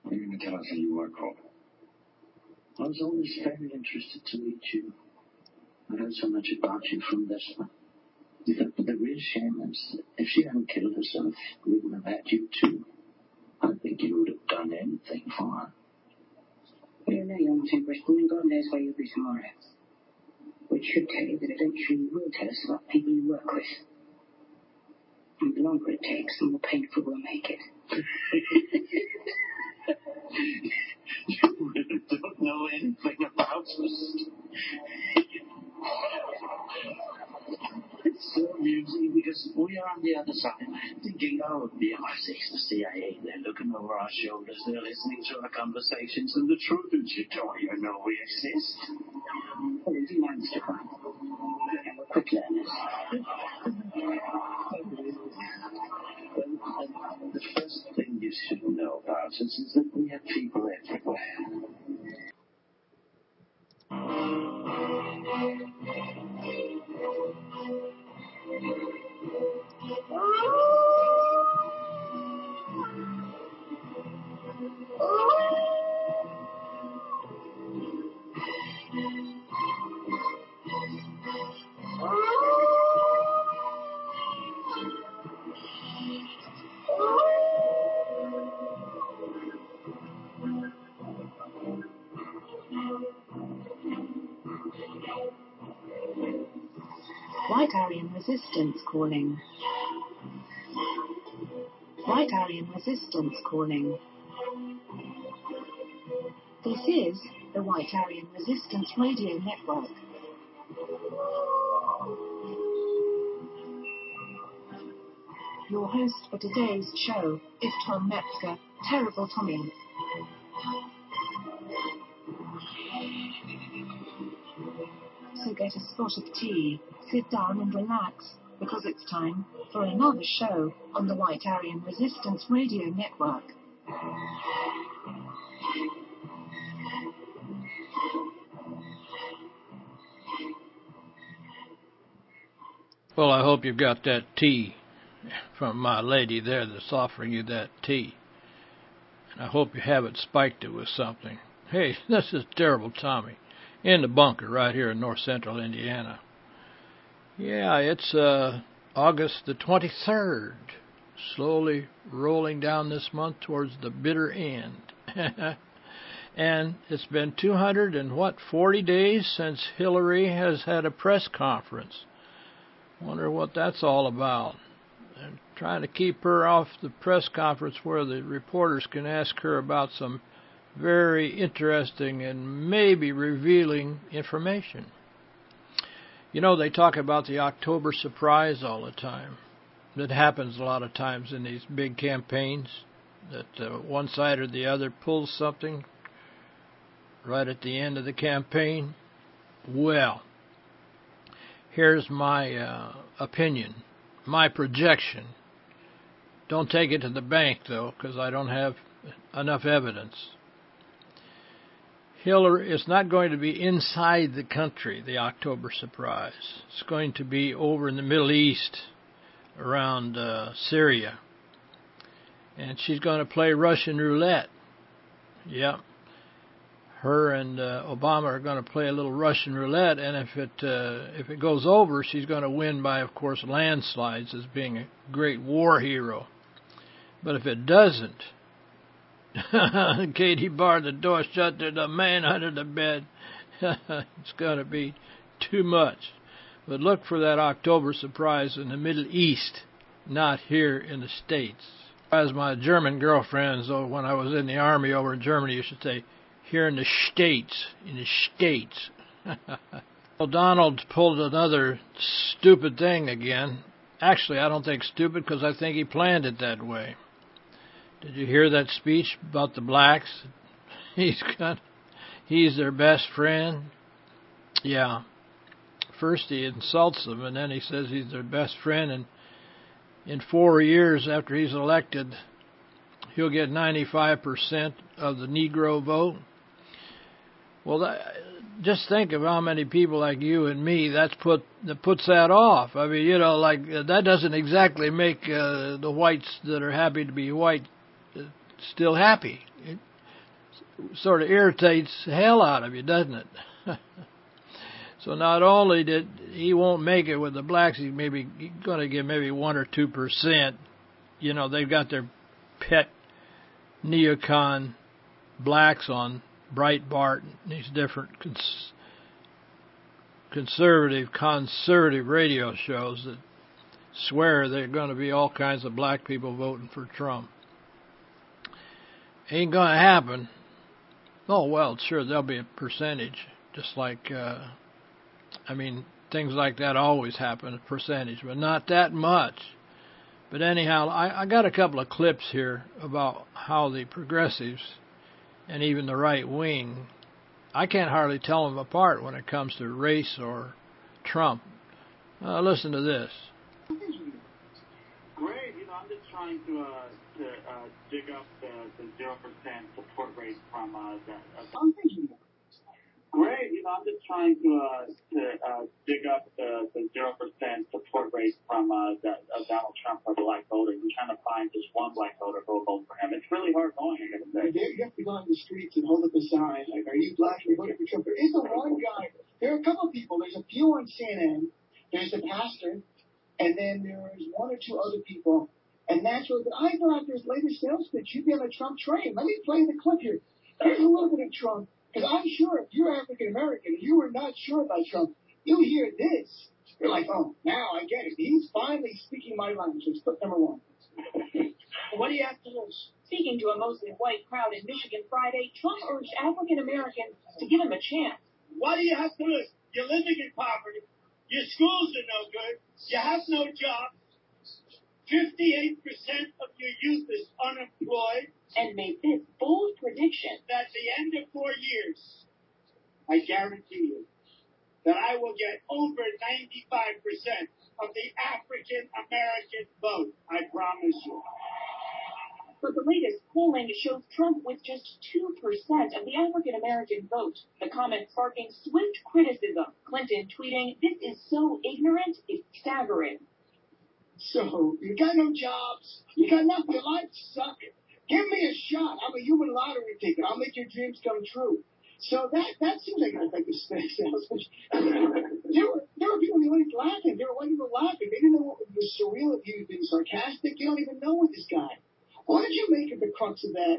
What are you going to tell us who you work for? I was always very interested to meet you. I heard so much about you from Vespa. The real shame is, if she hadn't killed herself, we would have had you too. I think you would have done anything for her. Well, you know, young Tempest, going God knows where you'll be tomorrow. Which should tell you that eventually you will tell us about people you work with. And the longer it takes, the more painful we'll make it. You really don't know anything about us. It's so amusing because we are on the other side, thinking, oh, the MI6, the CIA, they're looking over our shoulders, they're listening to our conversations, and the truth is you don't even know we exist. Well, we do manage to find them. And we're quick learners. Well, the first thing you should know about us is that we have people everywhere. White Aryan Resistance calling. White Aryan Resistance calling. This is the White Aryan Resistance Radio Network. Your host for today's show is Tom Metzger, Terrible Tommy. So get a spot of tea, sit down and relax, because it's time for another show on the White Aryan Resistance Radio Network. Well, I hope you've got that tea from my lady there that's offering you that tea. And I hope you haven't spiked it with something. Hey, this is Terrible Tommy in the bunker right here in north central Indiana. Yeah, it's August the 23rd, slowly rolling down this month towards the bitter end. And it's been 240 days since Hillary has had a press conference. Wonder what that's all about. They're trying to keep her off the press conference where the reporters can ask her about some very interesting and maybe revealing information. You know, they talk about the October surprise all the time. That happens a lot of times in these big campaigns, that one side or the other pulls something right at the end of the campaign. Well, here's my opinion, my projection. Don't take it to the bank, though, because I don't have enough evidence. Hillary is not going to be inside the country, the October surprise. It's going to be over in the Middle East, around Syria. And she's going to play Russian roulette. Yep. Her and Obama are going to play a little Russian roulette, and if it goes over, she's going to win by, of course, landslides as being a great war hero. But if it doesn't, Katie barred the door shut, there's a man under the bed. It's going to be too much. But look for that October surprise in the Middle East, not here in the States. As my German girlfriends, when I was in the Army over in Germany, used to say, here in the States, Well, Donald pulled another stupid thing again. Actually, I don't think stupid, because I think he planned it that way. Did you hear that speech about the blacks? He's their best friend. Yeah. First he insults them, and then he says he's their best friend, and in 4 years after he's elected, he'll get 95% of the Negro vote. Well, just think of how many people like you and me that puts that off. I mean, like that doesn't exactly make the whites that are happy to be white still happy. sort of irritates the hell out of you, doesn't it? So not only did he won't make it with the blacks, he's maybe going to get maybe 1 or 2%. You know, they've got their pet neocon blacks on Breitbart and these different conservative radio shows that swear there are going to be all kinds of black people voting for Trump. Ain't going to happen. Oh, well, sure, there'll be a percentage, just like, things like that always happen, a percentage, but not that much. But anyhow, I got a couple of clips here about how the progressives and even the right wing, I can't hardly tell them apart when it comes to race or Trump. Listen to this. Great, I'm just trying to dig up the 0% support rate from that. Great, I'm just trying to dig up the 0% support rate from that of Donald Trump for black voters. I'm trying to find just one black voter who will vote for him. It's really hard going, I gotta say. You have to go on the streets and hold up a sign like, "Are you black? Are you voting for Trump?" There isn't one guy. There are a couple of people. There's a few on CNN. There's the pastor, and then there's 1 or 2 other people. And that's what I thought after his latest sales pitch, you'd be on the Trump train. Let me play the clip here. Here's a little bit of Trump. Because I'm sure if you're African American and you were not sure about Trump, you hear this. You're like, oh, now I get it. He's finally speaking my language. It's clip number 1. What do you have to lose? Speaking to a mostly white crowd in Michigan Friday, Trump urged African Americans to give him a chance. What do you have to lose? You're living in poverty. Your schools are no good. You have no job. 58% of your youth is unemployed. And made this bold prediction. At the end of 4 years, I guarantee you that I will get over 95% of the African American vote. I promise you. But the latest polling shows Trump with just 2% of the African American vote. The comment sparking swift criticism. Clinton tweeting, "This is so ignorant, it's staggering." So, you got no jobs. You got nothing. Your life sucks. Give me a shot. I'm a human lottery ticket. I'll make your dreams come true. So that seems like an effective sales pitch. There were people in the audience laughing. There were white people laughing. They didn't know what was surreal if he was being sarcastic. You don't even know what this guy. What did you make of the crux of that?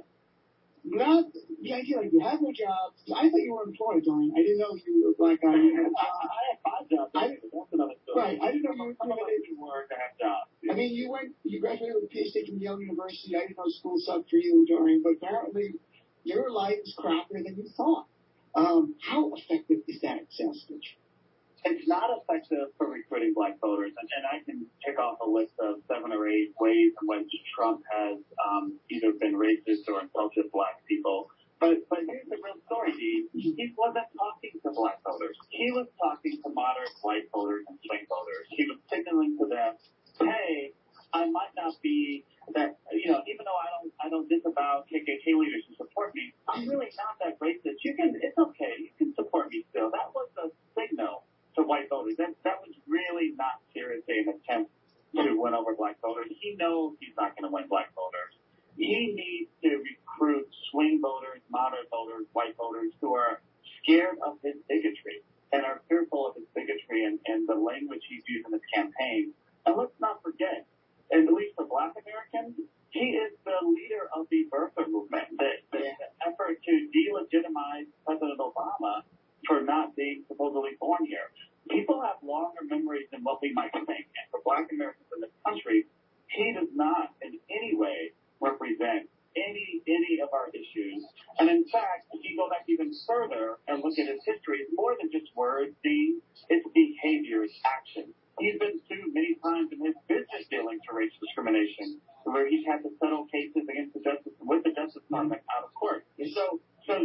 Not the idea like you have no jobs. I thought you were employed, Dorian. I didn't know you were a black guy. I had 5 jobs. Right. I didn't know you were to have jobs. I mean, you graduated with a PhD from Yale University. I didn't know school sucked for you, Dorian, but apparently your life is crappier than you thought. How effective is that sales pitch? It's not effective for recruiting black voters, and I can tick off a list of 7 or 8 ways in which Trump has either been racist or insulted black people. But here's the real story, Dee. He wasn't talking to black voters. He was talking to moderate white voters and swing voters. He was signaling to them, hey, I might not be that, even though I don't disavow KKK leaders who support me, I'm really not that racist. It's okay. You can support me still. That was a signal to white voters. That was really not seriously an attempt to win over black voters. He knows he's not going to win black voters. He needs to recruit swing voters, moderate voters, white voters who are scared of his bigotry and are fearful of his bigotry and the language he's used in his campaign. And let's not forget, at least for black Americans, he is the leader of the birther movement, the effort to delegitimize President Obama for not being supposedly born here. People have longer memories than what we might think. And for black Americans in this country, he does not in any way represent any of our issues. And in fact, if you go back even further and look at his history, it's more than just words, it's behavior, it's action. He's been sued many times in his business dealings for racial discrimination, where he's had to settle cases against with the Justice Department out of court. So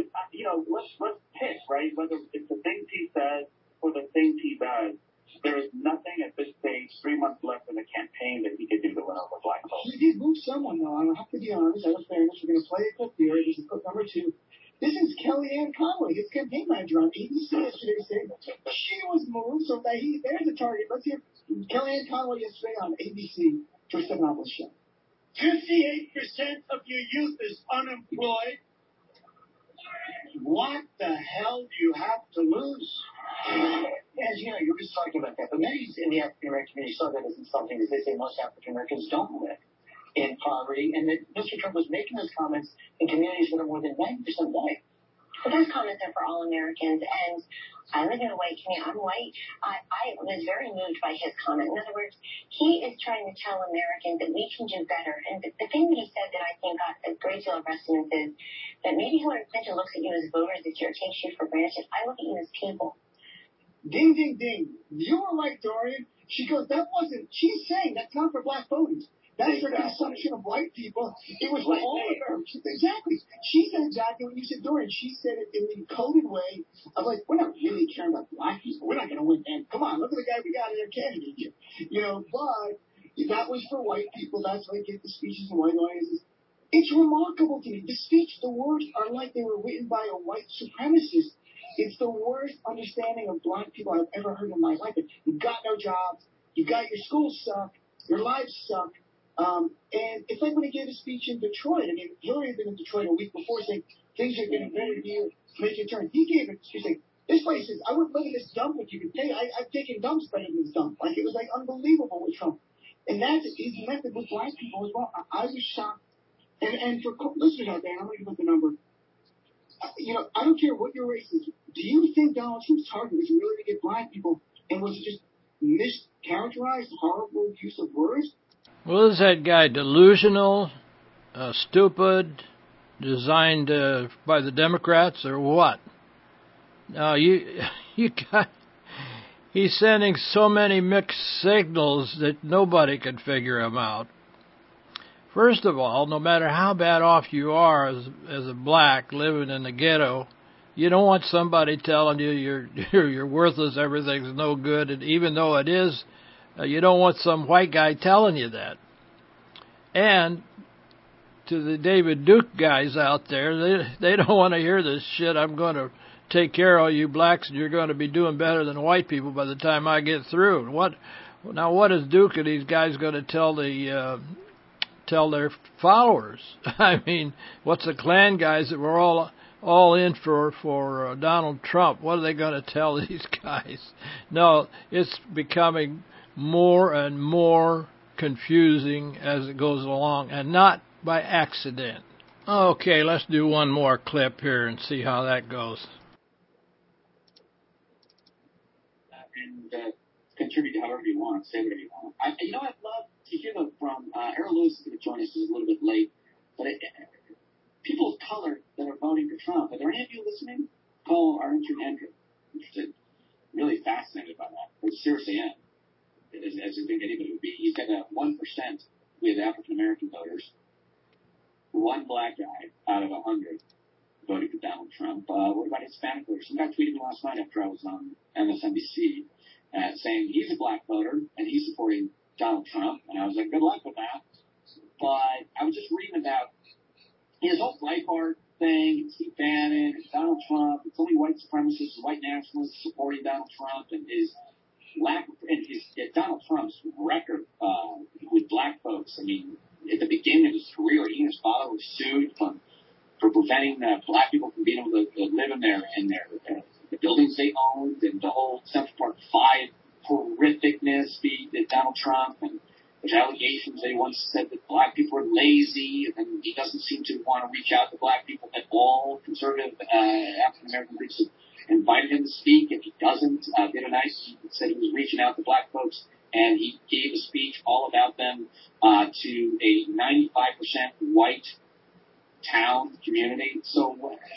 let's pick, right? Whether it's the things he says or the things he does. There is nothing at this stage, 3 months left in the campaign, that he could do to win over black voters. He did move someone, though. I have to be honest. Out of fairness, we're going to play a clip here. This is clip number 2. This is Kellyanne Conway, his campaign manager on ABC yesterday, saying she was moved, so that there's a target. Let's hear Kellyanne Conway yesterday on ABC for Stephanopoulos' show. 58% of your youth is unemployed. What the hell do you have to lose? As you know, you were just talking about that. But many in the African American community saw that as insulting, as they say most African Americans don't live in poverty, and that Mr. Trump was making those comments in communities that are more than 90% white. But those comments are for all Americans, and I live in a white community. I'm white. I was very moved by his comment. In other words, he is trying to tell Americans that we can do better. And the thing that he said that I think got a great deal of resonance is that maybe Hillary Clinton looks at you as voters this year, takes you for granted. I look at you as people. Ding, ding, ding. You were like Dorian. She goes, she's saying that's not for black voters. That's for consumption of white people. It was for all of them. Exactly. She said exactly what you said, Dorian. She said it in the coded way of like, we're not really caring about black people. We're not going to win. And come on, look at the guy we got in our candidate here. But that was for white people. That's why they get the speeches in white audiences. It's remarkable to me. The words are like they were written by a white supremacist. It's the worst understanding of black people I've ever heard in my life. You've got no jobs. Your schools suck. Your lives suck. And it's like when he gave a speech in Detroit. I mean, Hillary had been in Detroit a week before saying things are getting better here, make a turn. He gave it, she's saying, this place is, I wouldn't live in this dump if you could pay. I've taken dumps better than this dump. Like, it was like unbelievable with Trump. And that's his method with black people as well. I was shocked. And for listeners out there, I'm going to give up the number. I don't care what your race is. Do you think Donald Trump's target was really to get black people, and was it just mischaracterized, horrible use of words? Well, is that guy delusional, stupid, designed by the Democrats, or what? No, he's sending so many mixed signals that nobody could figure him out. First of all, no matter how bad off you are as a black living in the ghetto, you don't want somebody telling you you're worthless, everything's no good, and even though it is, you don't want some white guy telling you that. And to the David Duke guys out there, they don't want to hear this shit. I'm going to take care of all you blacks, and you're going to be doing better than white people by the time I get through. What is Duke and these guys going to tell their followers? I mean, what's the Klan guys that were all in for Donald Trump? What are they going to tell these guys? No, it's becoming more and more confusing as it goes along, and not by accident. Okay, let's do one more clip here and see how that goes. And contribute however you want, say whatever you want. I'd love to hear from Errol Lewis is going to join us. He's a little bit late, but people of color that are voting for Trump, are there any of you listening? Call our intern Andrew. Interested, really fascinated by that. I seriously am. As you think anybody would be. He's got 1% with African American voters. One black guy out of 100 voting for Donald Trump. What about Hispanic voters? Some guy tweeted me last night after I was on MSNBC saying he's a black voter and he's supporting Donald Trump. And I was like, good luck with that. But I was just reading about his whole Breitbart thing, and Steve Bannon, and Donald Trump. It's only white supremacists, white nationalists supporting Donald Trump, and his Donald Trump's record with black folks. I mean, at the beginning of his career, he and his father were sued for preventing black people from being able to live in the buildings they owned, and the whole Central Park 5 horrificness that Donald Trump, and there's allegations they once said that black people are lazy, and he doesn't seem to want to reach out to black people at all. Conservative African American groups invited him to speak. If he doesn't, did a nice, he said he was reaching out to black folks, and he gave a speech all about them to a 95% white town community. So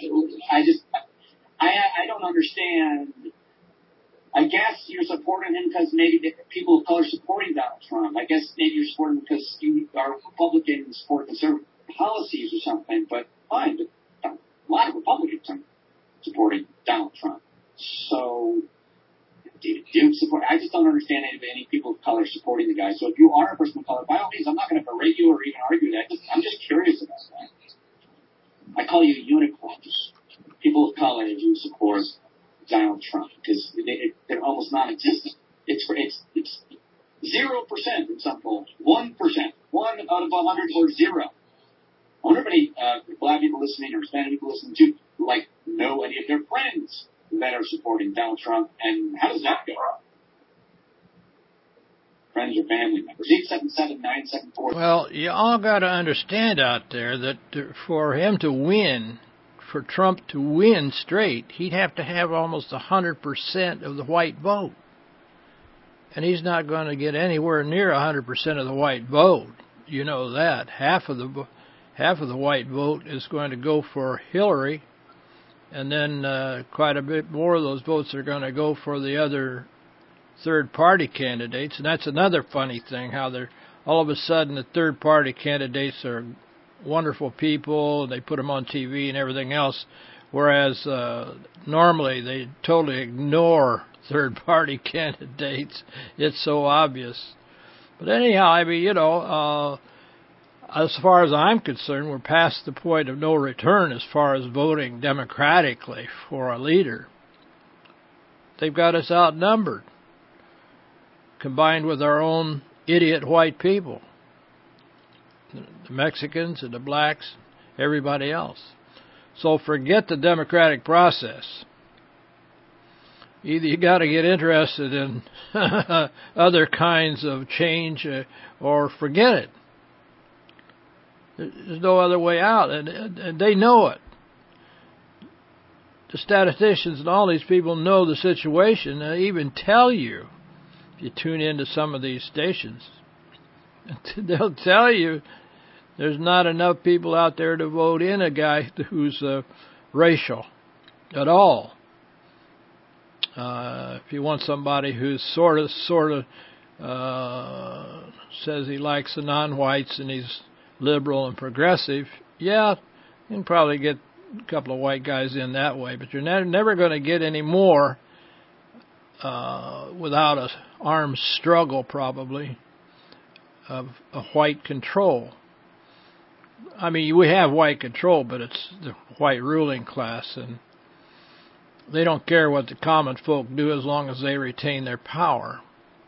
I don't understand. I guess you're supporting him because maybe the people of color are supporting Donald Trump. I guess maybe you're supporting him because you are Republican and support conservative policies or something. But fine, but a lot of Republicans are supporting Donald Trump. So David Duke support. I just don't understand any people of color supporting the guy. So if you are a person of color, by all means, I'm not going to berate you or even argue that. I'm just curious about that. I call you unicorns. People of color who support Donald Trump, because they're almost non-existent. It's 0% in some polls. 1%. 1 out of 100 or 0 I wonder if any black people listening or Hispanic people listening to, like, know any of their friends that are supporting Donald Trump, and how does that go? Friends or family members. 877-974. Well, you all got to understand out there that for him to win, for Trump to win straight, he'd have to have almost 100% of the white vote. And he's not going to get anywhere near 100% of the white vote. You know that. Half of the white vote is going to go for Hillary, and then quite a bit more of those votes are going to go for the other third-party candidates. And that's another funny thing, how they're all of a sudden the third-party candidates are wonderful people. They put them on TV and everything else, whereas normally they totally ignore third-party candidates. It's so obvious. But anyhow, I mean, as far as I'm concerned, we're past the point of no return as far as voting democratically for a leader. They've got us outnumbered, combined with our own idiot white people, the Mexicans and the blacks, everybody else. So forget the democratic process. Either you got to get interested in other kinds of change or forget it. There's no other way out, and they know it. The statisticians and all these people know the situation. They even tell you, if you tune into some of these stations, they'll tell you there's not enough people out there to vote in a guy who's racial at all. If you want somebody who's sort of says he likes the non-whites and he's liberal and progressive, yeah, you can probably get a couple of white guys in that way, but you're never going to get any more without an armed struggle, probably, of a white control. I mean, we have white control, but it's the white ruling class, and they don't care what the common folk do as long as they retain their power.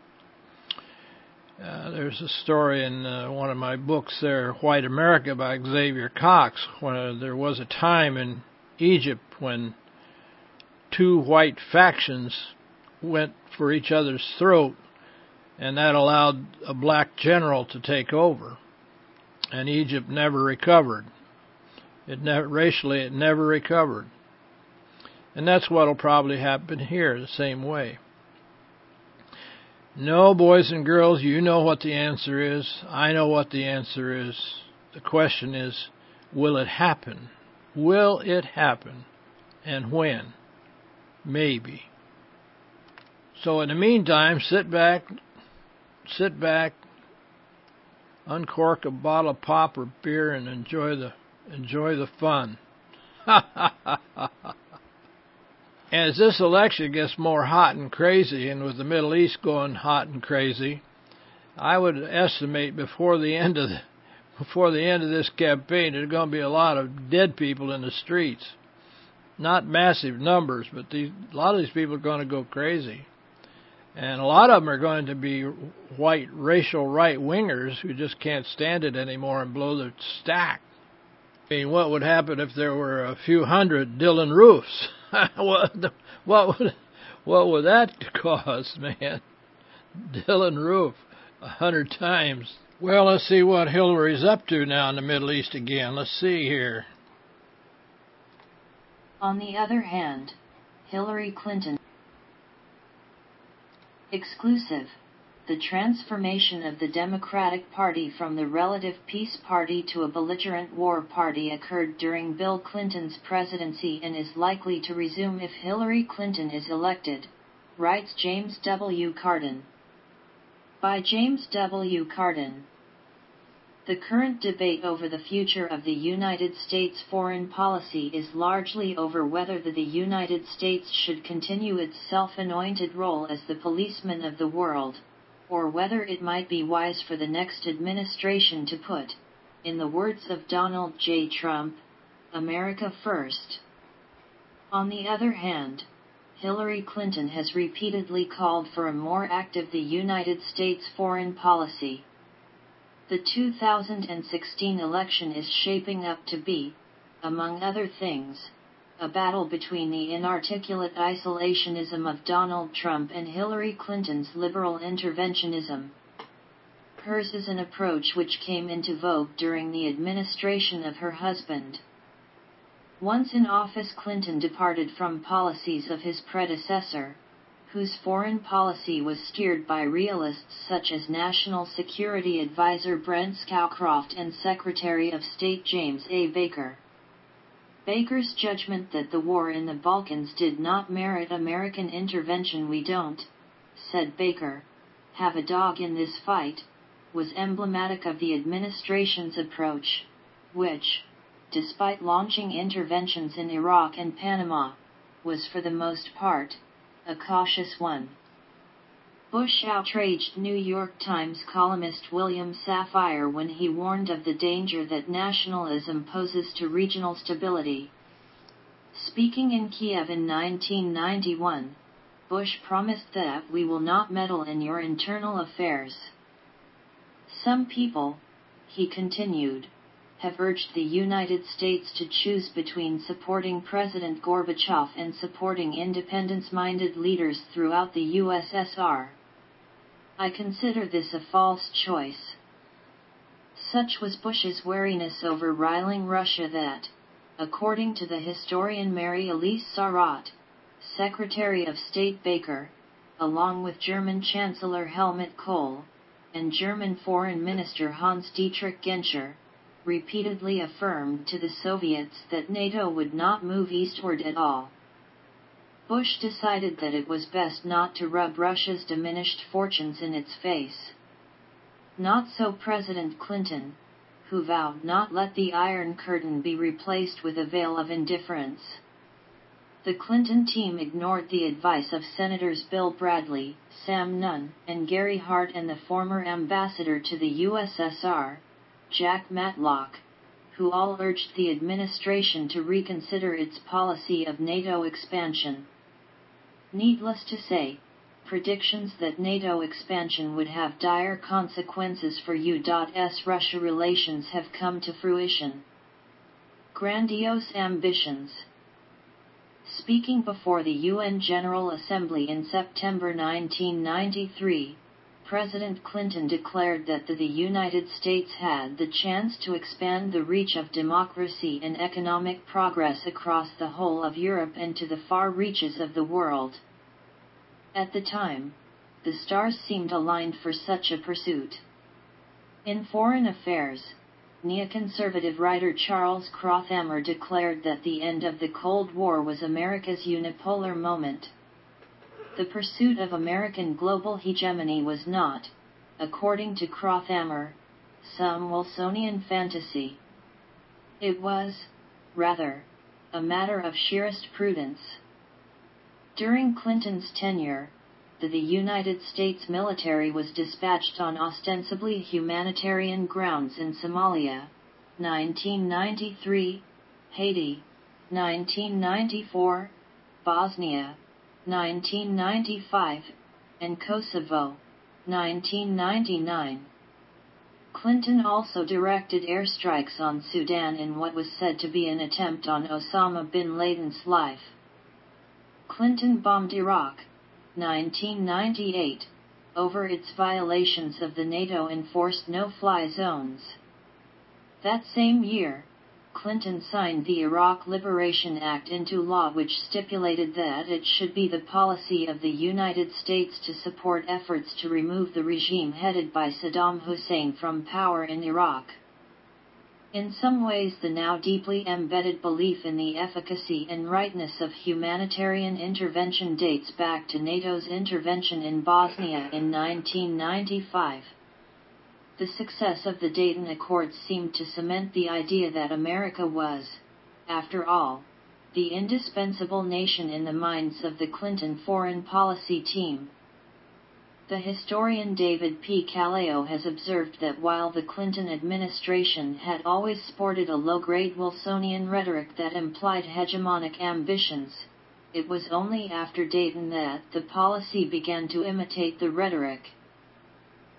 There's a story in one of my books there, White America, by Xavier Cox, when there was a time in Egypt when two white factions went for each other's throat, and that allowed a black general to take over. And Egypt never recovered. Racially, it never recovered. And that's what will probably happen here, the same way. No, boys and girls, you know what the answer is. I know what the answer is. The question is, will it happen? Will it happen? And when? Maybe. So in the meantime, sit back, uncork a bottle of pop or beer, and enjoy the fun. As this election gets more hot and crazy, and with the Middle East going hot and crazy, I would estimate before the end of this campaign, there's going to be a lot of dead people in the streets. Not massive numbers, but a lot of these people are going to go crazy. And a lot of them are going to be white racial right-wingers who just can't stand it anymore and blow their stack. I mean, what would happen if there were a few hundred Dylan Roofs? What would that cause, man? Dylan Roof, 100 times. Well, let's see what Hillary's up to now in the Middle East again. Let's see here. On the other hand, Hillary Clinton. Exclusive. The transformation of the Democratic Party from the relative peace party to a belligerent war party occurred during Bill Clinton's presidency and is likely to resume if Hillary Clinton is elected, writes James W. Carden. By James W. Carden. The current debate over the future of the United States foreign policy is largely over whether the United States should continue its self-anointed role as the policeman of the world, or whether it might be wise for the next administration to put, in the words of Donald J. Trump, America first. On the other hand, Hillary Clinton has repeatedly called for a more active United States foreign policy. The 2016 election is shaping up to be, among other things, a battle between the inarticulate isolationism of Donald Trump and Hillary Clinton's liberal interventionism. Hers is an approach which came into vogue during the administration of her husband. Once in office, Clinton departed from policies of his predecessor, whose foreign policy was steered by realists such as National Security Advisor Brent Scowcroft and Secretary of State James A. Baker. Baker's judgment that the war in the Balkans did not merit American intervention, "We don't," said Baker, "have a dog in this fight," was emblematic of the administration's approach, which, despite launching interventions in Iraq and Panama, was for the most part a cautious one. Bush outraged New York Times columnist William Safire when he warned of the danger that nationalism poses to regional stability. Speaking in Kiev in 1991, Bush promised that "we will not meddle in your internal affairs." Some people, he continued, have urged the United States to choose between supporting President Gorbachev and supporting independence-minded leaders throughout the USSR. I consider this a false choice. Such was Bush's wariness over riling Russia that, according to the historian Mary Elise Sarratt, Secretary of State Baker, along with German Chancellor Helmut Kohl, and German Foreign Minister Hans-Dietrich Genscher, repeatedly affirmed to the Soviets that NATO would not move eastward at all. Bush decided that it was best not to rub Russia's diminished fortunes in its face. Not so President Clinton, who vowed not let the Iron Curtain be replaced with a veil of indifference. The Clinton team ignored the advice of Senators Bill Bradley, Sam Nunn, and Gary Hart, and the former ambassador to the USSR, Jack Matlock, who all urged the administration to reconsider its policy of NATO expansion. Needless to say, predictions that NATO expansion would have dire consequences for U.S.-Russia relations have come to fruition. Grandiose ambitions. Speaking before the UN General Assembly in September 1993, President Clinton declared that the United States had the chance to expand the reach of democracy and economic progress across the whole of Europe and to the far reaches of the world. At the time, the stars seemed aligned for such a pursuit. In Foreign Affairs, neoconservative writer Charles Krauthammer declared that the end of the Cold War was America's unipolar moment. The pursuit of American global hegemony was not, according to Krauthammer, some Wilsonian fantasy. It was, rather, a matter of sheerest prudence. During Clinton's tenure, the United States military was dispatched on ostensibly humanitarian grounds in Somalia, 1993, Haiti, 1994, Bosnia, 1995, and Kosovo, 1999. Clinton also directed airstrikes on Sudan in what was said to be an attempt on Osama bin Laden's life. Clinton bombed Iraq, 1998, over its violations of the NATO-enforced no-fly zones. That same year, Clinton signed the Iraq Liberation Act into law, which stipulated that it should be the policy of the United States to support efforts to remove the regime headed by Saddam Hussein from power in Iraq. In some ways, the now deeply embedded belief in the efficacy and rightness of humanitarian intervention dates back to NATO's intervention in Bosnia in 1995. The success of the Dayton Accords seemed to cement the idea that America was, after all, the indispensable nation in the minds of the Clinton foreign policy team. The historian David P. Caleo has observed that while the Clinton administration had always sported a low-grade Wilsonian rhetoric that implied hegemonic ambitions, it was only after Dayton that the policy began to imitate the rhetoric.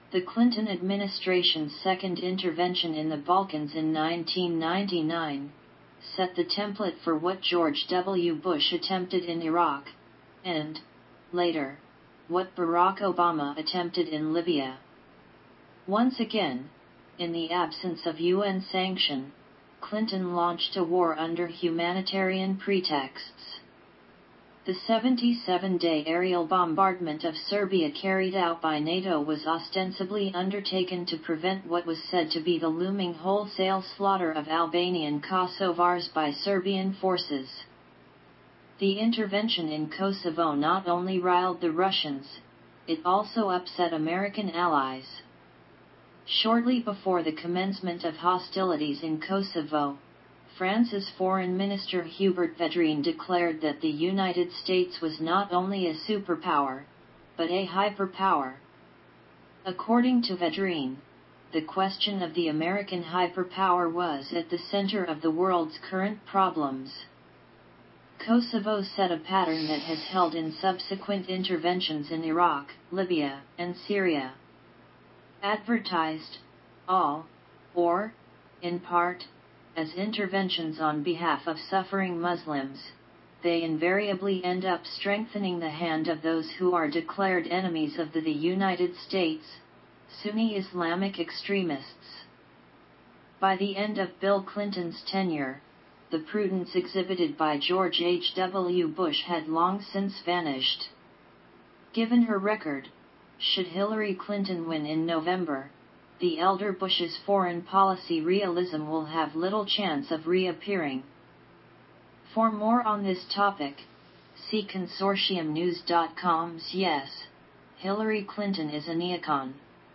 The Clinton administration's second intervention in the Balkans in 1999 set the template for what George W. Bush attempted in Iraq, and, later, what Barack Obama attempted in Libya. Once again, in the absence of UN sanction, Clinton launched a war under humanitarian pretexts. The 77-day aerial bombardment of Serbia carried out by NATO was ostensibly undertaken to prevent what was said to be the looming wholesale slaughter of Albanian Kosovars by Serbian forces. The intervention in Kosovo not only riled the Russians, it also upset American allies. Shortly before the commencement of hostilities in Kosovo, France's Foreign Minister Hubert Védrine declared that the United States was not only a superpower, but a hyperpower. According to Védrine, the question of the American hyperpower was at the center of the world's current problems. Kosovo set a pattern that has held in subsequent interventions in Iraq, Libya, and Syria. Advertised, all, or, in part, as interventions on behalf of suffering Muslims, they invariably end up strengthening the hand of those who are declared enemies of the United States, Sunni Islamic extremists. By the end of Bill Clinton's tenure, the prudence exhibited by George H.W. Bush had long since vanished. Given her record, should Hillary Clinton win in November, the elder Bush's foreign policy realism will have little chance of reappearing. For more on this topic, see ConsortiumNews.com's Yes, Hillary Clinton is a neocon.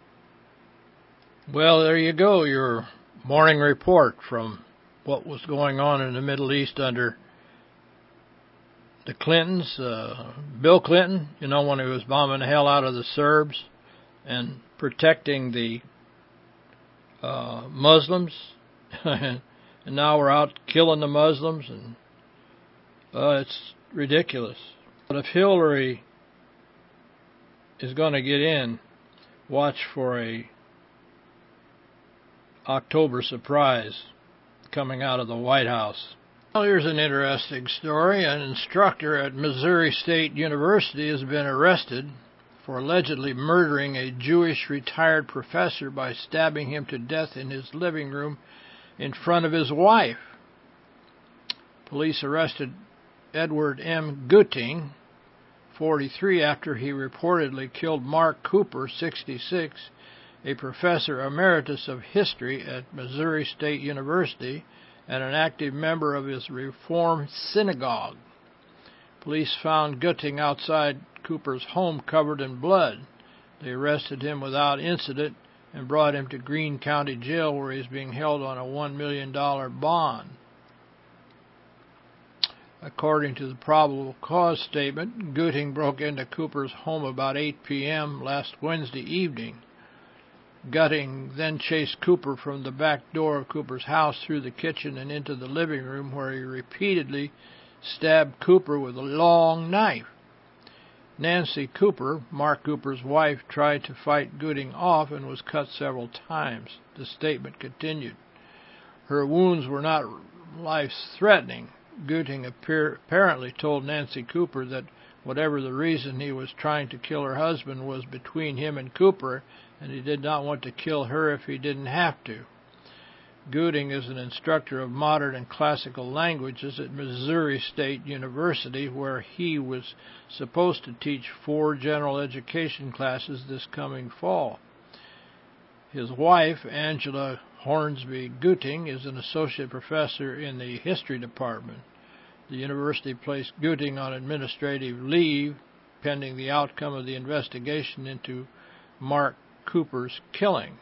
Well, there you go, your morning report from what was going on in the Middle East under the Clintons. Bill Clinton, when he was bombing the hell out of the Serbs and protecting the Muslims, and now we're out killing the Muslims, and it's ridiculous. But if Hillary is going to get in, watch for a October surprise coming out of the White House. Well, here's an interesting story. An instructor at Missouri State University has been arrested for allegedly murdering a Jewish retired professor by stabbing him to death in his living room in front of his wife. Police arrested Edward M. Gutting, 43, after he reportedly killed Mark Cooper, 66, a professor emeritus of history at Missouri State University and an active member of his Reform synagogue. Police found Gutting outside Cooper's home covered in blood. They arrested him without incident and brought him to Greene County Jail, where he is being held on a $1 million bond. According to the probable cause statement, Gutting broke into Cooper's home about 8 p.m. last Wednesday evening. Gutting then chased Cooper from the back door of Cooper's house through the kitchen and into the living room, where he repeatedly stabbed Cooper with a long knife. Nancy Cooper, Mark Cooper's wife, tried to fight Gutting off and was cut several times. The statement continued. Her wounds were not life-threatening. Gutting apparently told Nancy Cooper that whatever the reason, he was trying to kill her husband was between him and Cooper, and he did not want to kill her if he didn't have to. Gutting is an instructor of modern and classical languages at Missouri State University, where he was supposed to teach 4 general education classes this coming fall. His wife, Angela Hornsby Gutting, is an associate professor in the history department. The university placed Gutting on administrative leave pending the outcome of the investigation into Mark Cooper's killing.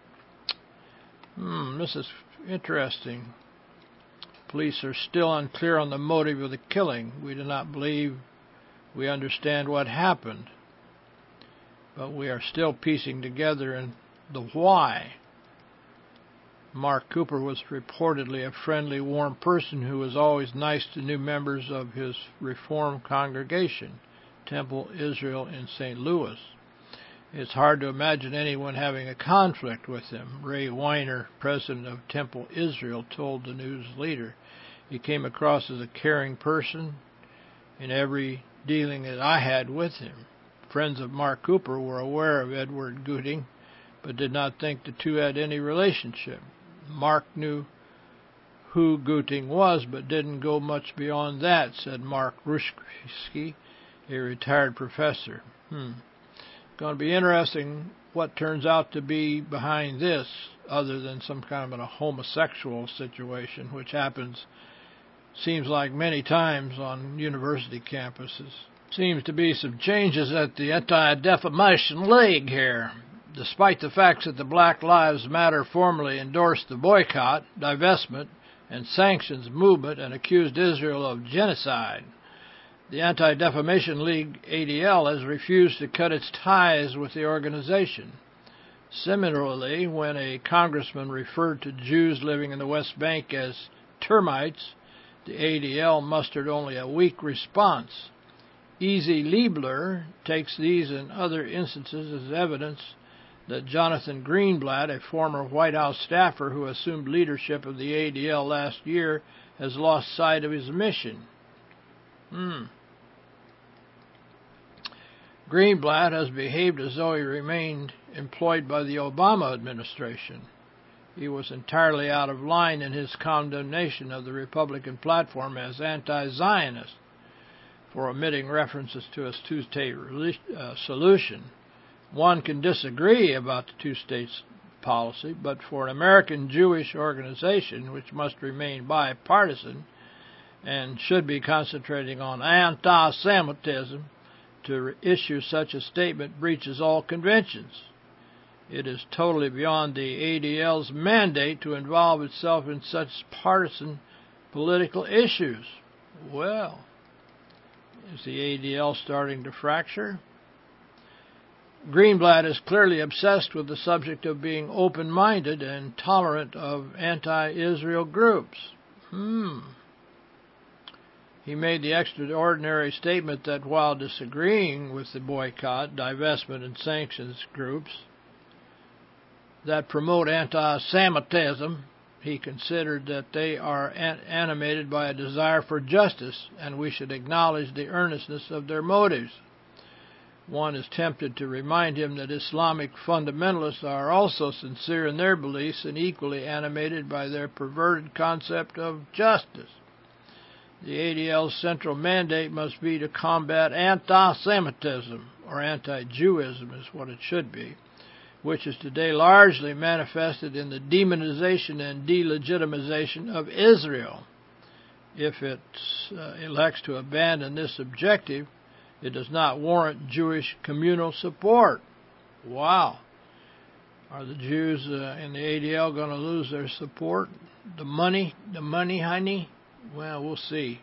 This is interesting. Police are still unclear on the motive of the killing. We do not believe we understand what happened, but we are still piecing together the why. Mark Cooper was reportedly a friendly, warm person who was always nice to new members of his Reform congregation, Temple Israel in St. Louis. It's hard to imagine anyone having a conflict with him, Ray Weiner, president of Temple Israel, told the news leader. He came across as a caring person in every dealing that I had with him. Friends of Mark Cooper were aware of Edward Gooting, but did not think the two had any relationship. Mark knew who Gooting was, but didn't go much beyond that, said Mark Rushki, a retired professor. Going to be interesting what turns out to be behind this, other than some kind of a homosexual situation, which seems like many times on university campuses. Seems to be some changes at the Anti-Defamation League here. Despite the fact that the Black Lives Matter formally endorsed the boycott, divestment, and sanctions movement and accused Israel of genocide, the Anti-Defamation League, ADL, has refused to cut its ties with the organization. Similarly, when a congressman referred to Jews living in the West Bank as termites, the ADL mustered only a weak response. Easy Liebler takes these and other instances as evidence that Jonathan Greenblatt, a former White House staffer who assumed leadership of the ADL last year, has lost sight of his mission. Greenblatt has behaved as though he remained employed by the Obama administration. He was entirely out of line in his condemnation of the Republican platform as anti-Zionist for omitting references to a two-state solution. One can disagree about the two-state policy, but for an American Jewish organization, which must remain bipartisan and should be concentrating on anti-Semitism, to issue such a statement breaches all conventions. It is totally beyond the ADL's mandate to involve itself in such partisan political issues. Well, is the ADL starting to fracture? Greenblatt is clearly obsessed with the subject of being open-minded and tolerant of anti-Israel groups. He made the extraordinary statement that while disagreeing with the boycott, divestment, and sanctions groups that promote anti-Semitism, he considered that they are animated by a desire for justice, and we should acknowledge the earnestness of their motives. One is tempted to remind him that Islamic fundamentalists are also sincere in their beliefs and equally animated by their perverted concept of justice. The ADL's central mandate must be to combat anti-Semitism, or anti-Jewism is what it should be, which is today largely manifested in the demonization and delegitimization of Israel. If it elects to abandon this objective, it does not warrant Jewish communal support. Wow. Are the Jews in the ADL going to lose their support? The money, honey? Well, we'll see.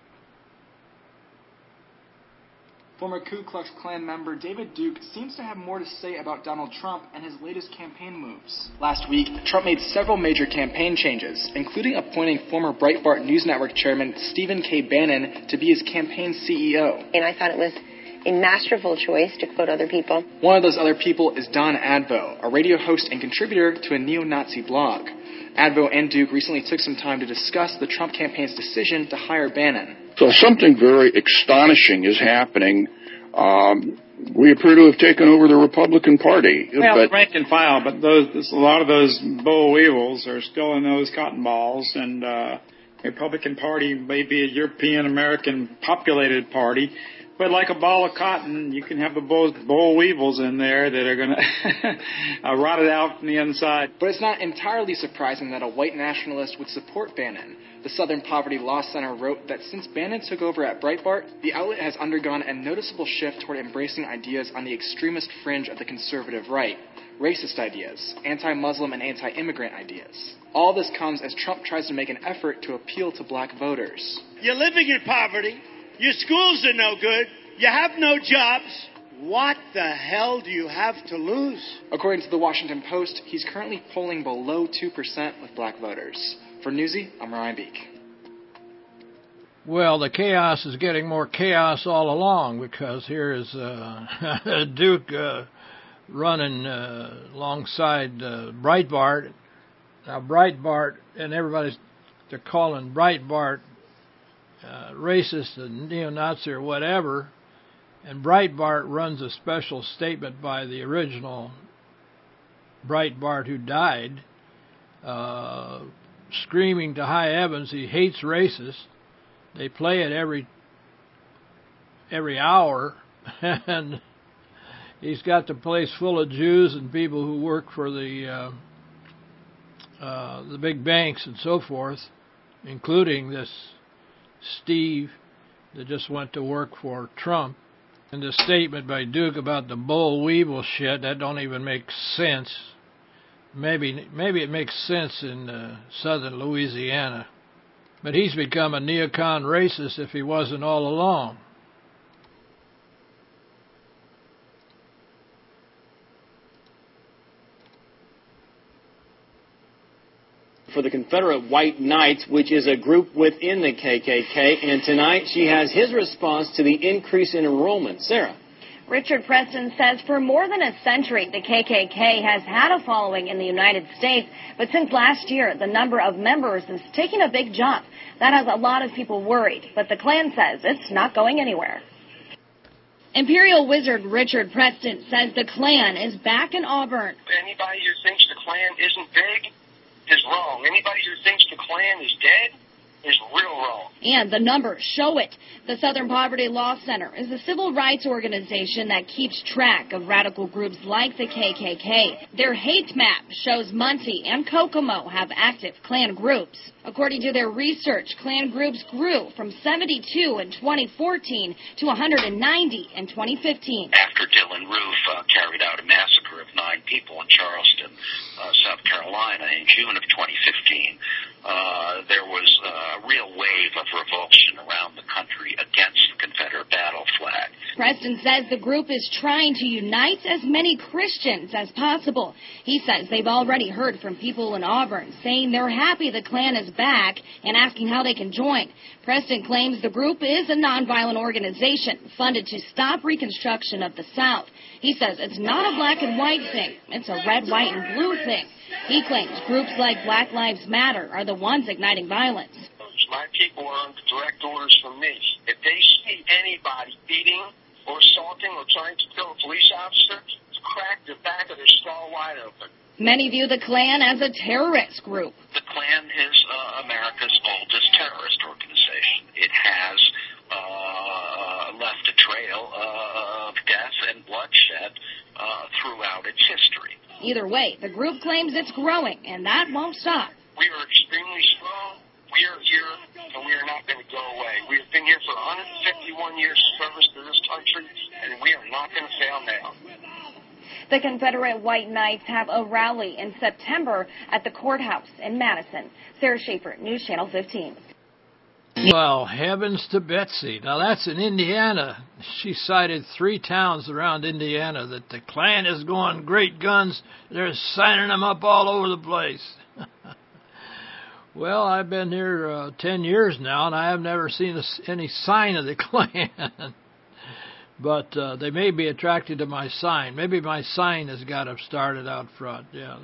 Former Ku Klux Klan member David Duke seems to have more to say about Donald Trump and his latest campaign moves. Last week, Trump made several major campaign changes, including appointing former Breitbart News Network chairman Stephen K. Bannon to be his campaign CEO. And I thought it was a masterful choice, to quote other people. One of those other people is Don Advo, a radio host and contributor to a neo-Nazi blog. Advo and Duke recently took some time to discuss the Trump campaign's decision to hire Bannon. So something very astonishing is happening. We appear to have taken over the Republican Party. Well, rank and file, but a lot of those boll weevils are still in those cotton balls, and the Republican Party may be a European-American populated party, but like a ball of cotton, you can have the boll weevils in there that are going to rot it out from the inside. But it's not entirely surprising that a white nationalist would support Bannon. The Southern Poverty Law Center wrote that since Bannon took over at Breitbart, the outlet has undergone a noticeable shift toward embracing ideas on the extremist fringe of the conservative right. Racist ideas, anti-Muslim and anti-immigrant ideas. All this comes as Trump tries to make an effort to appeal to black voters. You're living in poverty. Your schools are no good. You have no jobs. What the hell do you have to lose? According to the Washington Post, he's currently polling below 2% with black voters. For Newsy, I'm Ryan Beek. Well, the chaos is getting more chaos all along, because here is Duke running alongside Breitbart. Now, Breitbart, and they're calling Breitbart racist and neo-Nazi or whatever, and Breitbart runs a special statement by the original Breitbart who died, screaming to high heavens he hates racists. They play it every hour, and he's got the place full of Jews and people who work for the big banks and so forth, including this Steve that just went to work for Trump. And the statement by Duke about the boll weevil shit, that don't even make sense. Maybe it makes sense in southern Louisiana. But he's become a neocon racist if he wasn't all along. For the Confederate White Knights, which is a group within the KKK, and tonight she has his response to the increase in enrollment. Sarah. Richard Preston says for more than a century, the KKK has had a following in the United States, but since last year, the number of members is taking a big jump. That has a lot of people worried, but the Klan says it's not going anywhere. Imperial Wizard Richard Preston says the Klan is back in Auburn. Anybody who thinks the Klan isn't big is wrong. Anybody who thinks the Klan is dead is real wrong. And the numbers show it. The Southern Poverty Law Center is a civil rights organization that keeps track of radical groups like the KKK. Their hate map shows Muncie and Kokomo have active Klan groups. According to their research, Klan groups grew from 72 in 2014 to 190 in 2015. After Dylan Roof carried out a massacre of 9 people in Charleston, South Carolina in June of 2015, there was a real wave of revulsion around the country against the Confederate battle flag. Preston says the group is trying to unite as many Christians as possible. He says they've already heard from people in Auburn saying they're happy the Klan is back and asking how they can join. Preston claims the group is a nonviolent organization funded to stop Reconstruction of the South. He says it's not a black and white thing. It's a red, white, and blue thing. He claims groups like Black Lives Matter are the ones igniting violence. My people are under direct orders from me. If they see anybody beating or assaulting or trying to kill a police officer, crack the back of their skull wide open. Many view the Klan as a terrorist group. The Klan is America's oldest terrorist organization. It has left a trail of death and bloodshed throughout its history. Either way, the group claims it's growing, and that won't stop. We are extremely strong. We are here, and we are not going to go away. We have been here for 151 years of service to this country, and we are not going to fail now. The Confederate White Knights have a rally in September at the courthouse in Madison. Sarah Schaefer, News Channel 15. Well, heavens to Betsy. Now, that's in Indiana. She cited 3 towns around Indiana that the Klan is going great guns. They're signing them up all over the place. Well, I've been here 10 years now, and I have never seen any sign of the Klan. But they may be attracted to my sign. Maybe my sign has got them started out front. Yeah,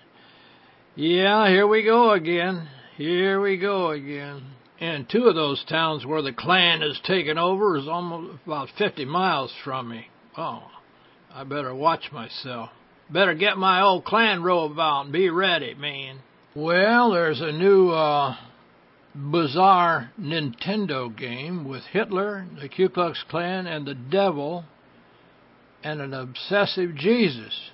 here we go again. Here we go again. And 2 of those towns where the Klan has taken over is almost about 50 miles from me. Oh, I better watch myself. Better get my old Klan robe out and be ready, man. Well, there's a new bizarre Nintendo game with Hitler, the Ku Klux Klan, and the devil, and an obsessive Jesus.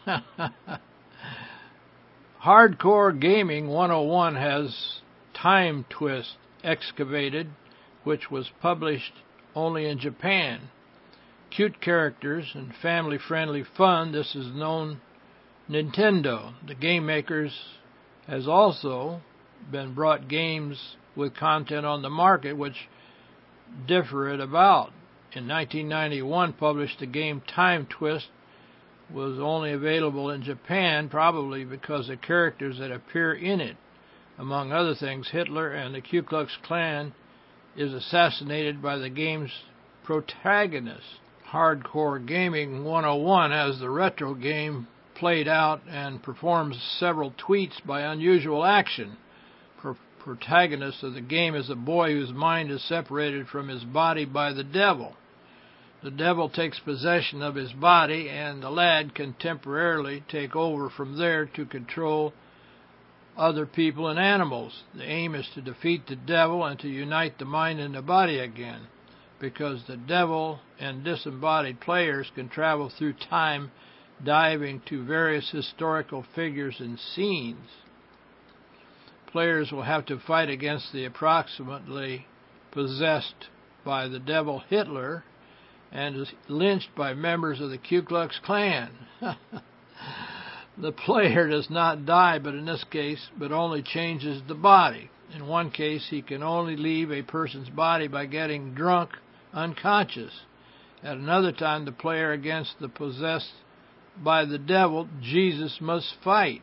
Hardcore Gaming 101 has Time Twist Excavated, which was published only in Japan. Cute characters and family-friendly fun. This is known Nintendo. The game makers has also been brought games with content on the market which differ it about. In 1991, published the game Time Twist was only available in Japan, probably because the characters that appear in it, among other things, Hitler and the Ku Klux Klan, is assassinated by the game's protagonist. Hardcore Gaming 101 has the retro game played out and performs several tweets by unusual action. Protagonist of the game is a boy whose mind is separated from his body by the devil. The devil takes possession of his body, and the lad can temporarily take over from there to control other people and animals. The aim is to defeat the devil and to unite the mind and the body again, because the devil and disembodied players can travel through time, diving to various historical figures and scenes. Players will have to fight against the approximately possessed by the devil Hitler and is lynched by members of the Ku Klux Klan. The player does not die, but in this case, but only changes the body. In one case, he can only leave a person's body by getting drunk, unconscious. At another time, the player against the possessed by the devil, Jesus must fight.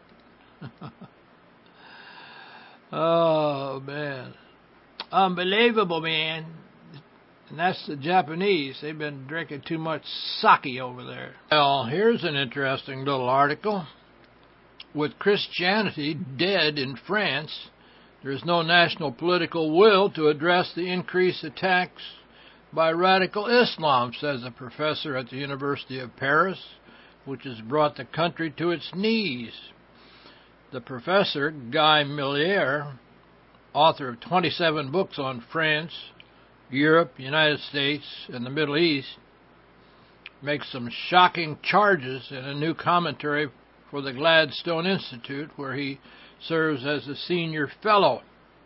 Oh, man. Unbelievable, man. And that's the Japanese. They've been drinking too much sake over there. Well, here's an interesting little article. With Christianity dead in France, there is no national political will to address the increased attacks by radical Islam, says a professor at the University of Paris, which has brought the country to its knees. The professor, Guy Millier, author of 27 books on France, Europe, United States, and the Middle East, makes some shocking charges in a new commentary for the Gladstone Institute, where he serves as a senior fellow.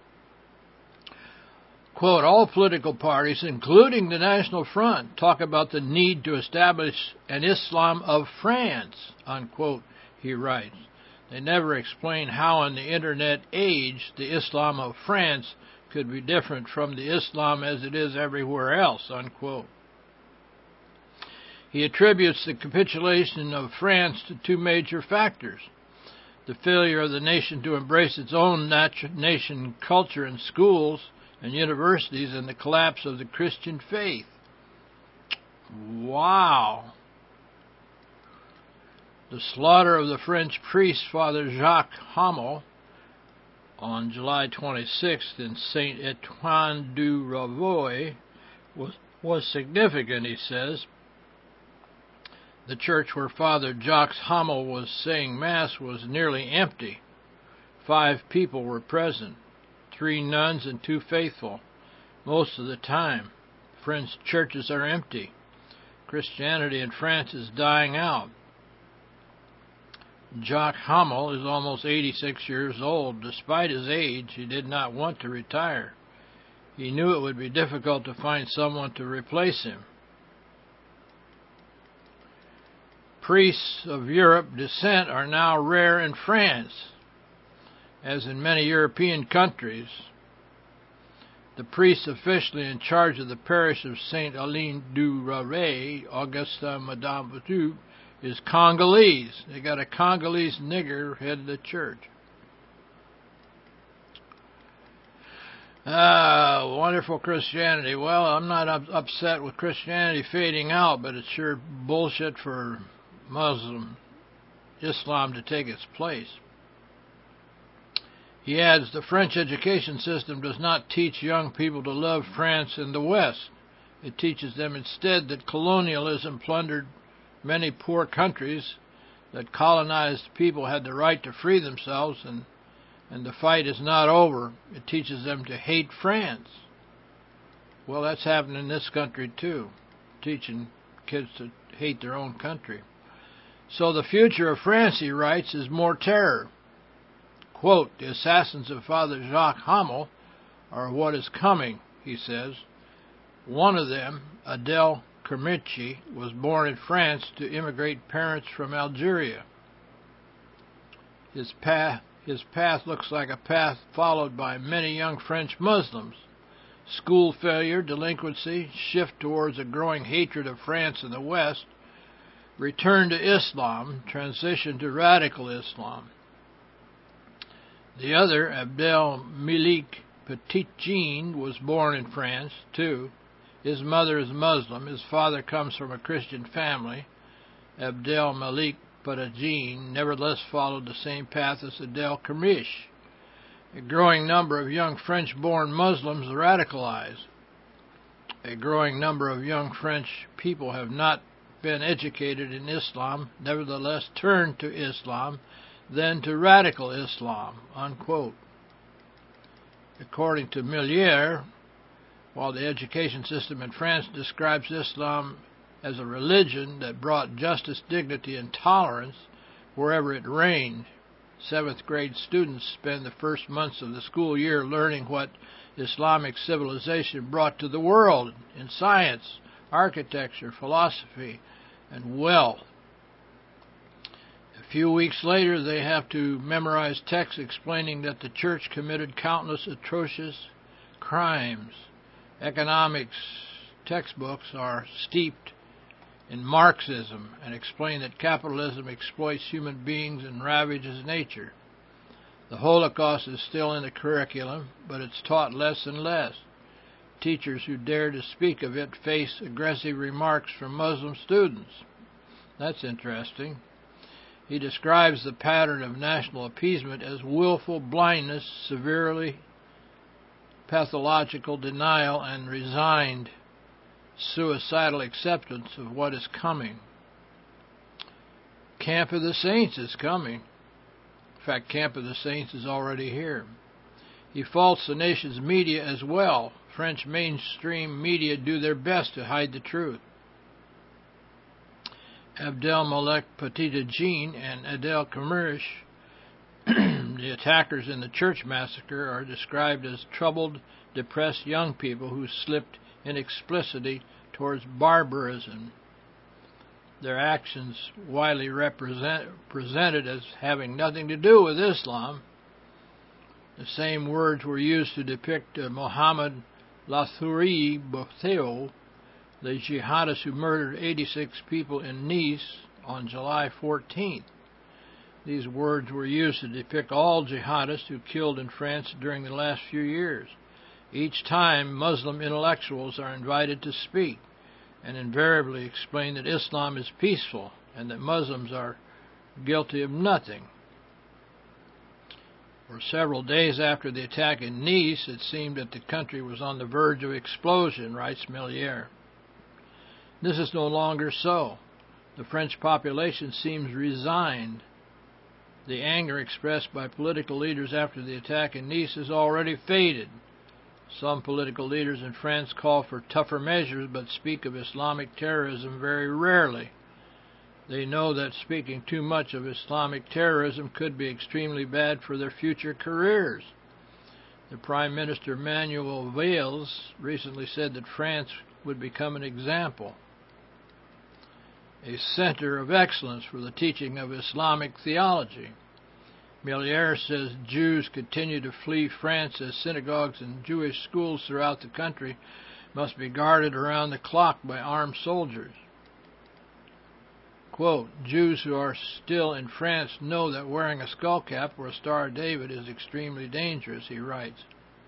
Quote, all political parties, including the National Front, talk about the need to establish an Islam of France, unquote, he writes. They never explain how in the Internet age the Islam of France could be different from the Islam as it is everywhere else, unquote. He attributes the capitulation of France to two major factors: the failure of the nation to embrace its own nation culture in schools and universities, and the collapse of the Christian faith. Wow. The slaughter of the French priest Father Jacques Hamel on July 26th in Saint-Étienne-du-Rouvroy was significant, he says. The church where Father Jacques Hamel was saying Mass was nearly empty. 5 people were present, 3 nuns and 2 faithful. Most of the time, French churches are empty. Christianity in France is dying out. Jacques Hamel is almost 86 years old. Despite his age, he did not want to retire. He knew it would be difficult to find someone to replace him. Priests of Europe descent are now rare in France, as in many European countries. The priest officially in charge of the parish of Saint-Étienne-du-Rouvroy, Augustin Madame Boutou, is Congolese. They got a Congolese nigger head of the church. Wonderful Christianity. Well, I'm not upset with Christianity fading out, but it's sure bullshit for Muslim Islam to take its place. He adds, the French education system does not teach young people to love France and the West. It teaches them instead that colonialism plundered many poor countries, that colonized people had the right to free themselves, and the fight is not over. It teaches them to hate France. Well, that's happening in this country too, teaching kids to hate their own country. So the future of France, he writes, is more terror. Quote, the assassins of Father Jacques Hamel are what is coming, he says. One of them, Adel Kermichi, was born in France to immigrant parents from Algeria. His path looks like a path followed by many young French Muslims. School failure, delinquency, shift towards a growing hatred of France and the West, return to Islam, transition to radical Islam. The other, Abdel Malik Petit Jean, was born in France, too, His mother is Muslim. His father comes from a Christian family. Abdel Malik Patagin nevertheless followed the same path as Adel Kermish. A growing number of young French-born Muslims radicalized. A growing number of young French people have not been educated in Islam, nevertheless turned to Islam, then to radical Islam, unquote. According to Millier, while the education system in France describes Islam as a religion that brought justice, dignity, and tolerance wherever it reigned, 7th grade students spend the first months of the school year learning what Islamic civilization brought to the world in science, architecture, philosophy, and wealth. A few weeks later, they have to memorize texts explaining that the church committed countless atrocious crimes. Economics textbooks are steeped in Marxism and explain that capitalism exploits human beings and ravages nature. The Holocaust is still in the curriculum, but it's taught less and less. Teachers who dare to speak of it face aggressive remarks from Muslim students. That's interesting. He describes the pattern of national appeasement as willful blindness, severely pathological denial, and resigned suicidal acceptance of what is coming. Camp of the Saints is coming. In fact, Camp of the Saints is already here. He faults the nation's media as well. French mainstream media do their best to hide the truth. Abdel Malek Patagin and Adel Kermish, the attackers in the church massacre, are described as troubled, depressed young people who slipped in explicitly towards barbarism. Their actions, widely presented as having nothing to do with Islam. The same words were used to depict Mohammed Lathouri Boutheo, the jihadist who murdered 86 people in Nice on July 14th. These words were used to depict all jihadists who killed in France during the last few years. Each time, Muslim intellectuals are invited to speak and invariably explain that Islam is peaceful and that Muslims are guilty of nothing. For several days after the attack in Nice, it seemed that the country was on the verge of explosion, writes Millier. This is no longer so. The French population seems resigned. The anger expressed by political leaders after the attack in Nice has already faded. Some political leaders in France call for tougher measures but speak of Islamic terrorism very rarely. They know that speaking too much of Islamic terrorism could be extremely bad for their future careers. The Prime Minister Manuel Valls recently said that France would become an example, a center of excellence for the teaching of Islamic theology. Millier says Jews continue to flee France as synagogues and Jewish schools throughout the country must be guarded around the clock by armed soldiers. Quote, Jews who are still in France know that wearing a skullcap or a Star of David is extremely dangerous, he writes.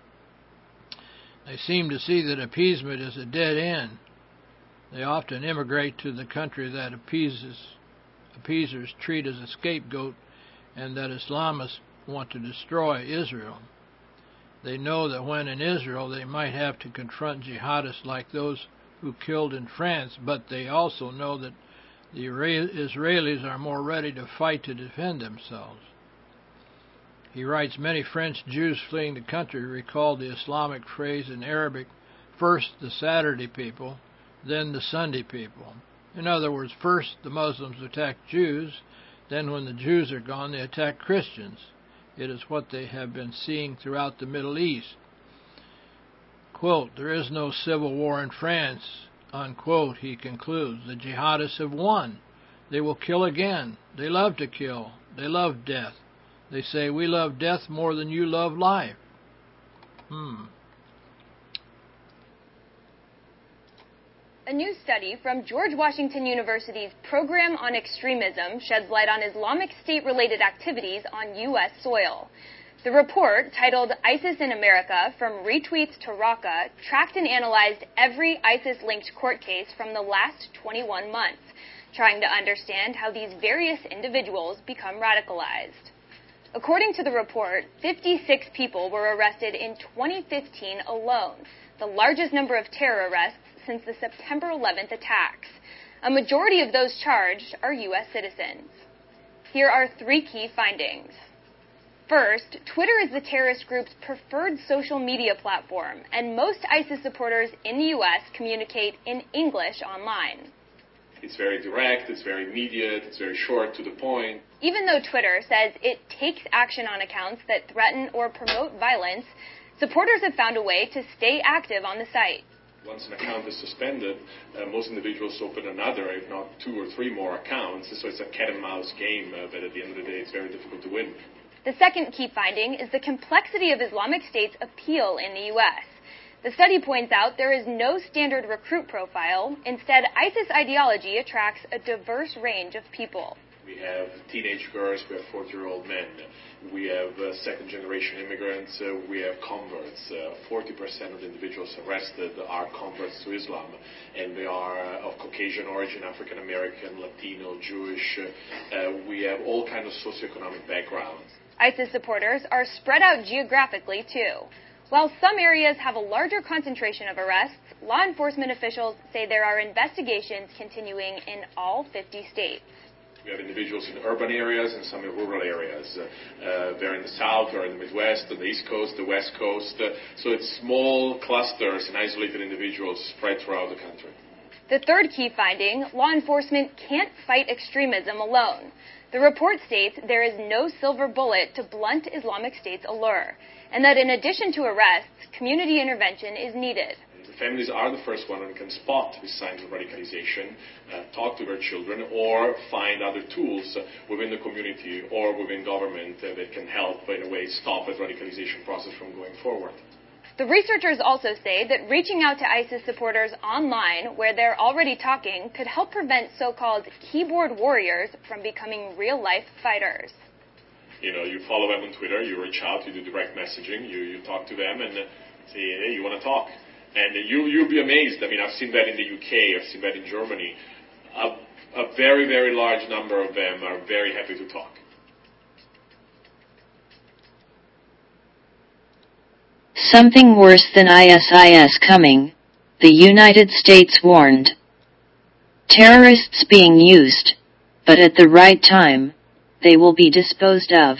They seem to see that appeasement is a dead end. They often immigrate to the country that appeasers treat as a scapegoat and that Islamists want to destroy Israel. They know that when in Israel they might have to confront jihadists like those who killed in France, but they also know that the Israelis are more ready to fight to defend themselves. He writes, many French Jews fleeing the country recall the Islamic phrase in Arabic, first the Saturday people, then the Sunday people. In other words, first the Muslims attack Jews, then when the Jews are gone, they attack Christians. It is what they have been seeing throughout the Middle East. Quote, there is no civil war in France, unquote, he concludes. The jihadists have won. They will kill again. They love to kill. They love death. They say, we love death more than you love life. A new study from George Washington University's Program on Extremism sheds light on Islamic State-related activities on U.S. soil. The report, titled ISIS in America, From Retweets to Raqqa, tracked and analyzed every ISIS-linked court case from the last 21 months, trying to understand how these various individuals become radicalized. According to the report, 56 people were arrested in 2015 alone, the largest number of terror arrests since the September 11th attacks. A majority of those charged are U.S. citizens. Here are 3 key findings. First, Twitter is the terrorist group's preferred social media platform, and most ISIS supporters in the U.S. communicate in English online. It's very direct, it's very immediate, it's very short, to the point. Even though Twitter says it takes action on accounts that threaten or promote violence, supporters have found a way to stay active on the site. Once an account is suspended, most individuals open another, if not 2 or 3 more accounts, so it's a cat and mouse game, but at the end of the day it's very difficult to win. The second key finding is the complexity of Islamic State's appeal in the U.S. The study points out there is no standard recruit profile. Instead, ISIS ideology attracts a diverse range of people. We have teenage girls, we have 40-year-old men, we have second-generation immigrants, we have converts. 40% of the individuals arrested are converts to Islam, and they are of Caucasian origin, African-American, Latino, Jewish. We have all kinds of socioeconomic backgrounds. ISIS supporters are spread out geographically, too. While some areas have a larger concentration of arrests, law enforcement officials say there are investigations continuing in all 50 states. We have individuals in urban areas and some in rural areas. They're in the south, they're in the Midwest, on the East Coast, the West Coast. So it's small clusters and isolated individuals spread throughout the country. The third key finding, law enforcement can't fight extremism alone. The report states there is no silver bullet to blunt Islamic State's allure, and that in addition to arrests, community intervention is needed. The families are the first one who can spot the signs of radicalization, talk to their children, or find other tools within the community or within government that can help, in a way, stop that radicalization process from going forward. The researchers also say that reaching out to ISIS supporters online, where they're already talking, could help prevent so-called keyboard warriors from becoming real-life fighters. You know, you follow them on Twitter, you reach out, you do direct messaging, you talk to them and say, hey, you want to talk? And you'll be amazed. I mean, I've seen that in the UK, I've seen that in Germany. A very, very large number of them are very happy to talk. Something worse than ISIS coming, the United States warned. Terrorists being used, but at the right time, they will be disposed of.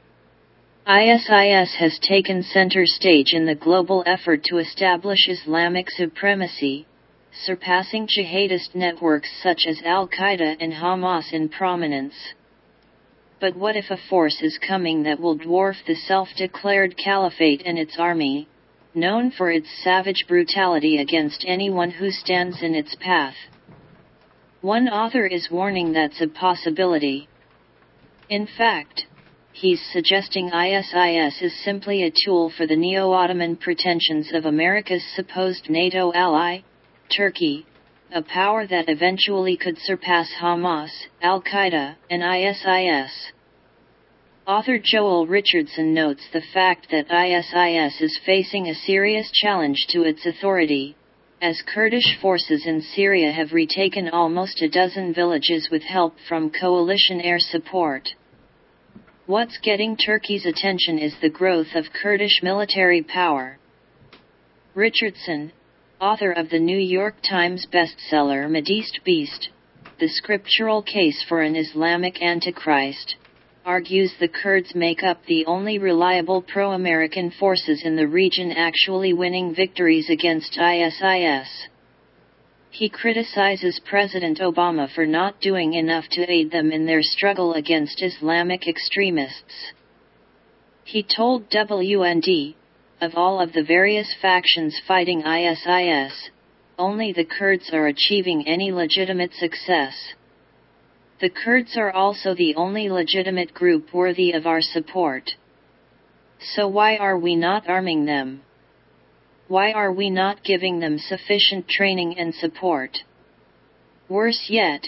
ISIS has taken center stage in the global effort to establish Islamic supremacy, surpassing jihadist networks such as Al-Qaeda and Hamas in prominence. But what if a force is coming that will dwarf the self-declared caliphate and its army, known for its savage brutality against anyone who stands in its path? One author is warning that's a possibility. In fact, he's suggesting ISIS is simply a tool for the neo-Ottoman pretensions of America's supposed NATO ally, Turkey, a power that eventually could surpass Hamas, Al-Qaeda, and ISIS. Author Joel Richardson notes the fact that ISIS is facing a serious challenge to its authority, as Kurdish forces in Syria have retaken almost a dozen villages with help from coalition air support. What's getting Turkey's attention is the growth of Kurdish military power. Richardson, author of the New York Times bestseller Mideast Beast, The Scriptural Case for an Islamic Antichrist, argues the Kurds make up the only reliable pro-American forces in the region actually winning victories against ISIS. He criticizes President Obama for not doing enough to aid them in their struggle against Islamic extremists. He told WND, of all of the various factions fighting ISIS, only the Kurds are achieving any legitimate success. The Kurds are also the only legitimate group worthy of our support. So why are we not arming them? Why are we not giving them sufficient training and support? Worse yet,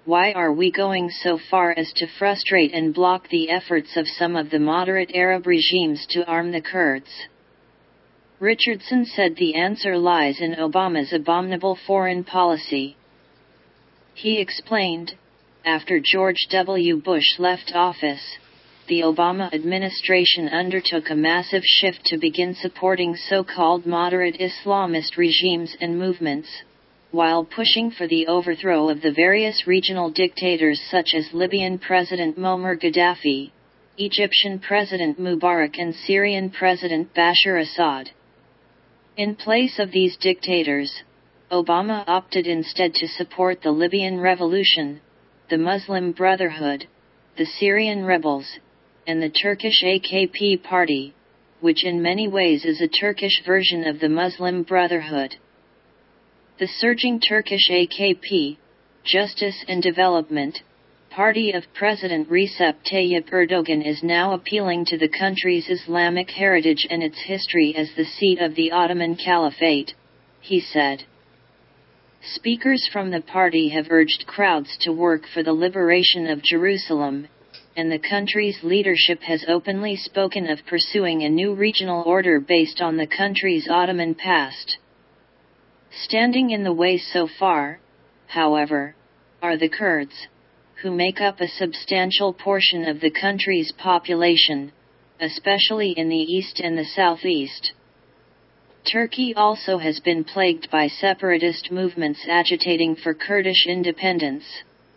Why are we going so far as to frustrate and block the efforts of some of the moderate Arab regimes to arm the Kurds? Richardson said the answer lies in Obama's abominable foreign policy. He explained, after George W. Bush left office, the Obama administration undertook a massive shift to begin supporting so-called moderate Islamist regimes and movements, while pushing for the overthrow of the various regional dictators such as Libyan President Muammar Gaddafi, Egyptian President Mubarak and Syrian President Bashar Assad. In place of these dictators, Obama opted instead to support the Libyan Revolution, the Muslim Brotherhood, the Syrian rebels, and the Turkish AKP party, which in many ways is a Turkish version of the Muslim Brotherhood. The surging Turkish AKP, Justice and Development, party of President Recep Tayyip Erdogan is now appealing to the country's Islamic heritage and its history as the seat of the Ottoman Caliphate, he said. Speakers from the party have urged crowds to work for the liberation of Jerusalem, and the country's leadership has openly spoken of pursuing a new regional order based on the country's Ottoman past. Standing in the way so far, however, are the Kurds, who make up a substantial portion of the country's population, especially in the east and the southeast. Turkey also has been plagued by separatist movements agitating for Kurdish independence.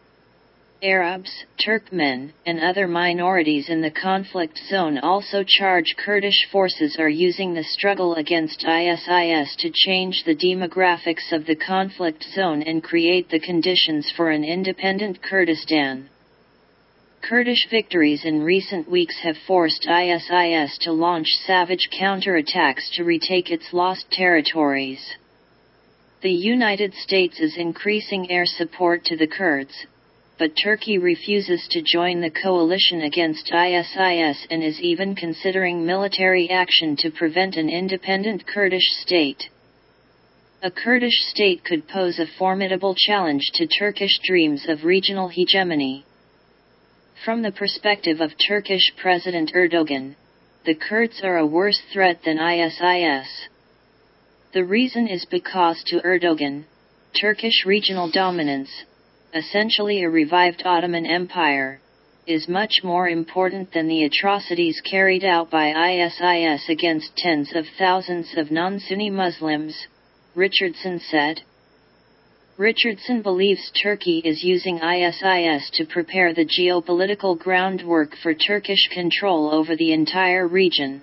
Arabs, Turkmen, and other minorities in the conflict zone also charge Kurdish forces are using the struggle against ISIS to change the demographics of the conflict zone and create the conditions for an independent Kurdistan. Kurdish victories in recent weeks have forced ISIS to launch savage counterattacks to retake its lost territories. The United States is increasing air support to the Kurds, but Turkey refuses to join the coalition against ISIS and is even considering military action to prevent an independent Kurdish state. A Kurdish state could pose a formidable challenge to Turkish dreams of regional hegemony. From the perspective of Turkish President Erdogan, the Kurds are a worse threat than ISIS. The reason is because to Erdogan, Turkish regional dominance, essentially a revived Ottoman Empire, is much more important than the atrocities carried out by ISIS against tens of thousands of non-Sunni Muslims, Richardson said. Richardson believes Turkey is using ISIS to prepare the geopolitical groundwork for Turkish control over the entire region.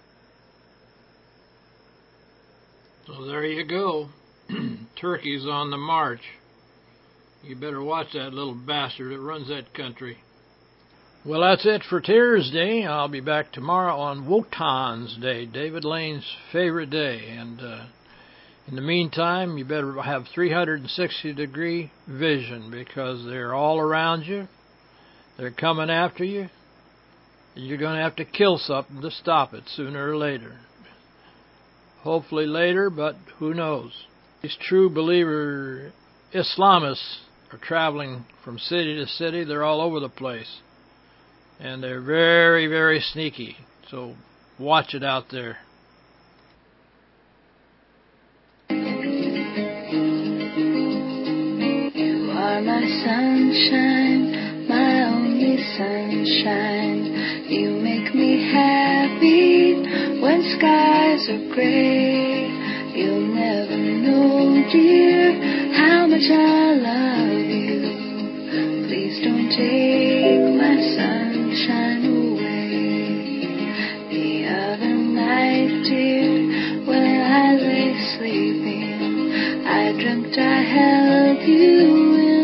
So there you go. Turkey's on the march. You better watch that little bastard that runs that country. Well, that's it for Tears Day. I'll be back tomorrow on Wotan's Day, David Lane's favorite day. And in the meantime, you better have 360-degree vision because they're all around you. They're coming after you. And you're going to have to kill something to stop it sooner or later. Hopefully later, but who knows. These true believer Islamists are traveling from city to city. They're all over the place. And they're very, very sneaky. So watch it out there. You are my sunshine, my only sunshine. You make me happy when skies are gray. You'll never know, dear, how much I love you. Please don't take my sunshine away. The other night, dear, when I lay sleeping, I dreamt I held you in